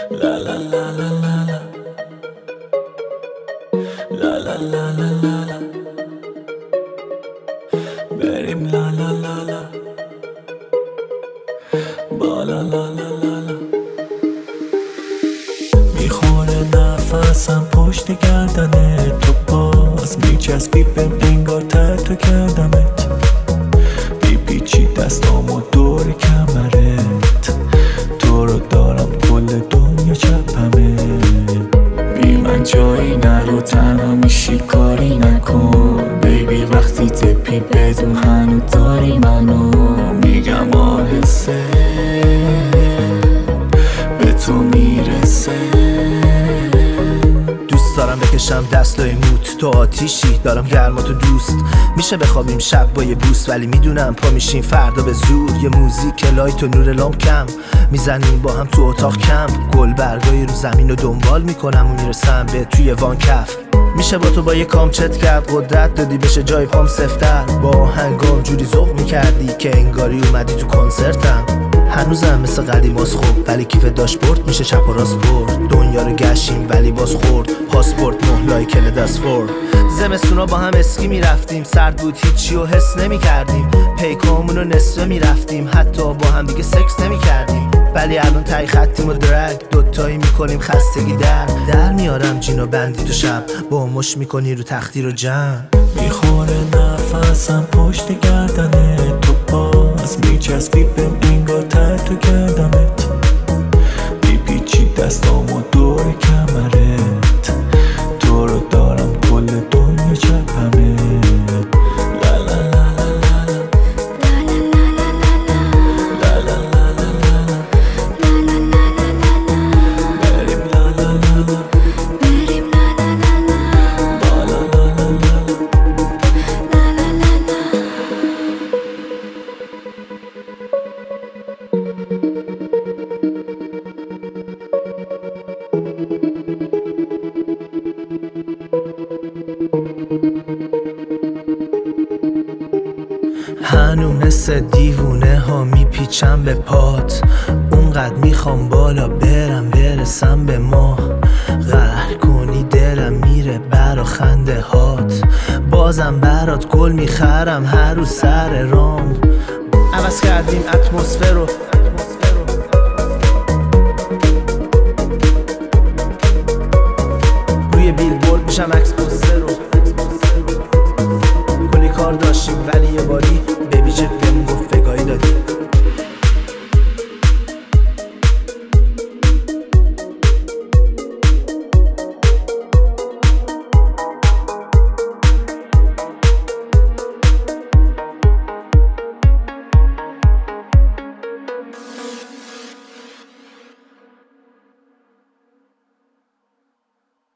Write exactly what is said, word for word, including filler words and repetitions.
La la la la la la. La la la la la la. بریم لا لا لا لا. با لا لا لا لا لا. میخوره نفسم پشت گردنه، تو باز میچسبی بهم انگار تحت کردمت، میپیچی دستامو دور کمرت، تو رو دارم کل دنیا چپمه. بی من جایی نرو، تنها میشی کاری نکن بیبی، وقتی تپی بدون هنو داری منو، میگم آهسته به تو میرسه. دوست دارم بکشم دستای موت، تو آتیشی دارم گرماتو دوست، میشه بخوابیم شب با یه بوس، ولی میدونم پا میشیم فردا به زور. یه موزیک لایت و نور لامپ کم میزنیم با هم تو اتاق کم، گل برگای رو زمین رو دنبال میکنم و میرسم به توی وان کف. میشه با تو با یه کام چت کرد، قدرت دادی بشه جای پام سفتر، با آهنگام جوری ذوق میکردی که انگاری اومدی تو کنسرتم. هنوزم مثل قدیم باز خوب، ولی کیف داشبورد میشه چپ و راست برد، دنیا رو گشیم ولی باز خورد، پاسپورت مهلای کل دستفورد. زمستونا با هم اسکی میرفتیم، سرد بود هیچی و حس نمیکردیم، پیکامون رو نصفه میرفتیم، حتی با هم دیگه سکس نمیکردیم، ولی الان تای خطیم و درگ دوتایی میکنیم خستگی در در میارم جین و بندی تو شب، با مش میکنی رو تختی رو جمع. میخوره نفسم پشت گردنه، تو باز میچسبی بهم انگار تحت کردمت، میپیچی دستامو دور کمرت، تو رو دارم کل دنیا چپمه. لا لا لا لا لا. لا لا لا لا لا. بریم لا لا لا لا. با لا لا لا لا. هنو مثل دیوونه ها میپیچم به پات، اونقدر میخوام بالا برم برسم به ما، قهر کنی دلم میره برا خنده هات، بازم برات گل میخرم هر روز سر رام. عوض کردیم اتمسفر رو،